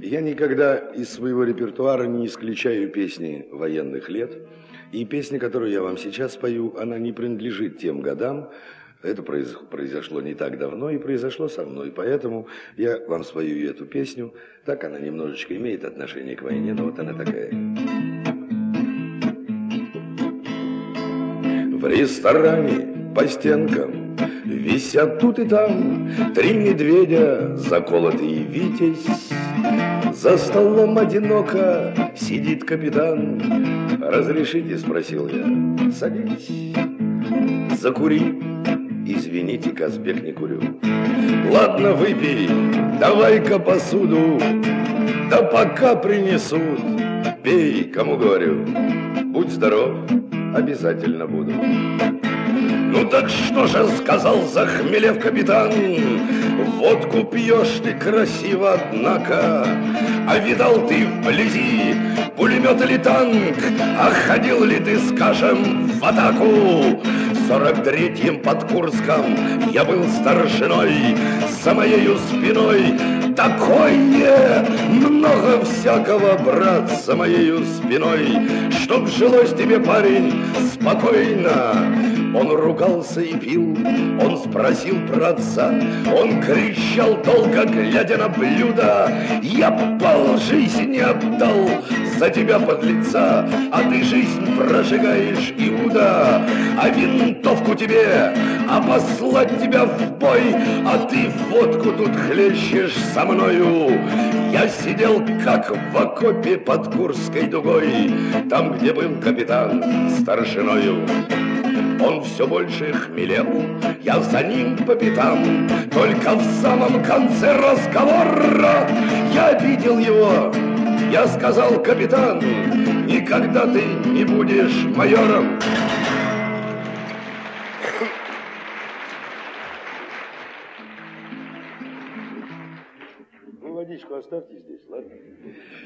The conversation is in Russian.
Я никогда из своего репертуара не исключаю песни военных лет. И песня, которую я вам сейчас спою, она не принадлежит тем годам. Это произошло не так давно и произошло со мной. Поэтому я вам спою эту песню. Так она немножечко имеет отношение к войне, но вот она такая. В ресторане по стенкам висят тут и там 3 медведя, заколотый витязь. За столом одиноко сидит капитан. «Разрешите?» – спросил я. «Садись, закури». «Извините, Казбек, не курю». «Ладно, выпей, давай-ка посуду, да пока принесут, пей, кому говорю. Будь здоров, обязательно буду». «Ну так что же, — сказал, захмелев капитан, — водку пьешь ты красиво, однако, а видал ты вблизи пулемет или танк, а ходил ли ты, скажем, в атаку? В 43-м под Курском я был старшиной, за моею спиной такое много всякого, брат, за моею спиной, чтоб жилось тебе, парень, спокойно». Он ругался и пил, он спросил про отца, он кричал долго, глядя на блюдо: «Я полжизни отдал за тебя, подлеца, а ты жизнь прожигаешь, Иуда, а винтовку тебе, а послать тебя в бой, а ты водку тут хлещешь со мною». Я сидел как в окопе под Курской дугой, там, где был капитан старшиною. Он все больше хмелел, я за ним по пятам. Только в самом конце разговора я обидел его. Я сказал: «Капитан, никогда ты не будешь майором». Вы водичку оставьте здесь, ладно?